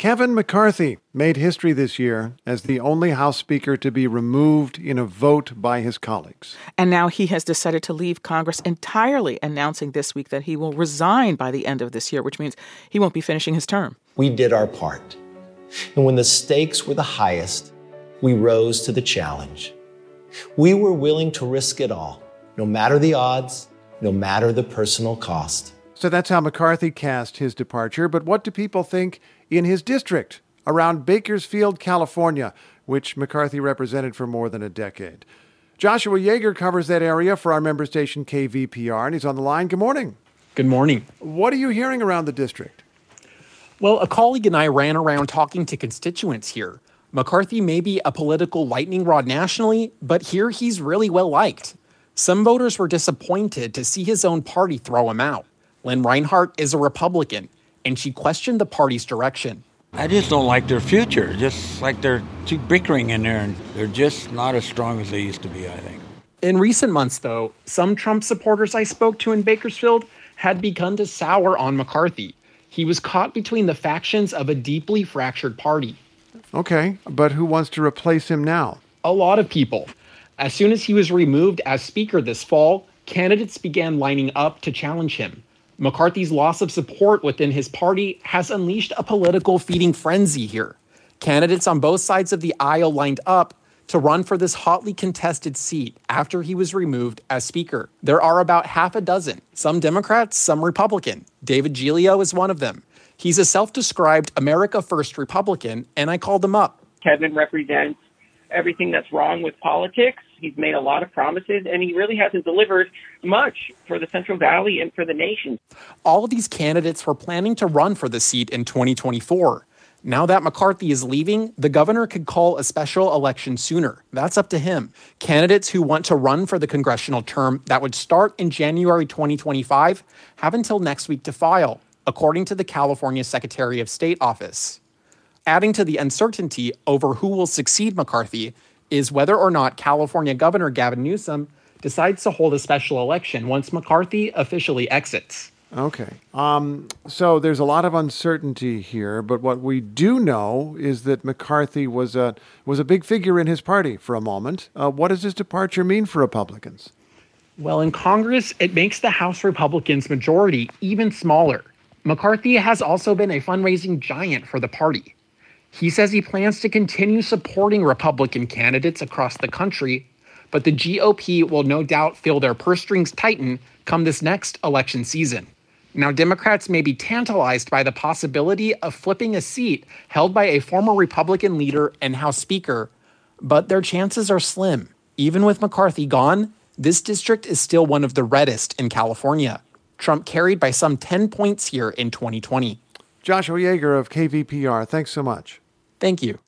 Kevin McCarthy made history this year as the only House Speaker to be removed in a vote by his colleagues. And now he has decided to leave Congress entirely, announcing this week that he will resign by the end of this year, which means he won't be finishing his term. We did our part. And when the stakes were the highest, we rose to the challenge. We were willing to risk it all, no matter the odds, no matter the personal cost. So that's how McCarthy cast his departure. But what do people think in his district around Bakersfield, California, which McCarthy represented for more than a decade? Joshua Yeager covers that area for our member station KVPR, and he's on the line. Good morning. Good morning. What are you hearing around the district? Well, a colleague and I ran around talking to constituents here. McCarthy may be a political lightning rod nationally, but here he's really well liked. Some voters were disappointed to see his own party throw him out. Lynn Reinhardt is a Republican, and she questioned the party's direction. I just don't like their future, just like they're too bickering in there, and they're just not as strong as they used to be, I think. In recent months, though, some Trump supporters I spoke to in Bakersfield had begun to sour on McCarthy. He was caught between the factions of a deeply fractured party. Okay, but who wants to replace him now? A lot of people. As soon as he was removed as Speaker this fall, candidates began lining up to challenge him. McCarthy's loss of support within his party has unleashed a political feeding frenzy here. Candidates on both sides of the aisle lined up to run for this hotly contested seat after he was removed as Speaker. There are about half a dozen, some Democrats, some Republican. David Giglio is one of them. He's a self-described America First Republican, and I called him up. Kevin represents everything that's wrong with politics. He's made a lot of promises, and he really hasn't delivered much for the Central Valley and for the nation. All of these candidates were planning to run for the seat in 2024. Now that McCarthy is leaving, the governor could call a special election sooner. That's up to him. Candidates who want to run for the congressional term that would start in January 2025 have until next week to file, according to the California Secretary of State office. Adding to the uncertainty over who will succeed McCarthy is whether or not California Governor Gavin Newsom decides to hold a special election once McCarthy officially exits. Okay. So there's a lot of uncertainty here, but what we do know is that McCarthy was a big figure in his party for a moment. What does his departure mean for Republicans? Well, in Congress, it makes the House Republicans' majority even smaller. McCarthy has also been a fundraising giant for the party. He says he plans to continue supporting Republican candidates across the country, but the GOP will no doubt feel their purse strings tighten come this next election season. Now, Democrats may be tantalized by the possibility of flipping a seat held by a former Republican leader and House Speaker, but their chances are slim. Even with McCarthy gone, this district is still one of the reddest in California. Trump carried by some 10 points here in 2020. Joshua Yeager of KVPR, thanks so much. Thank you.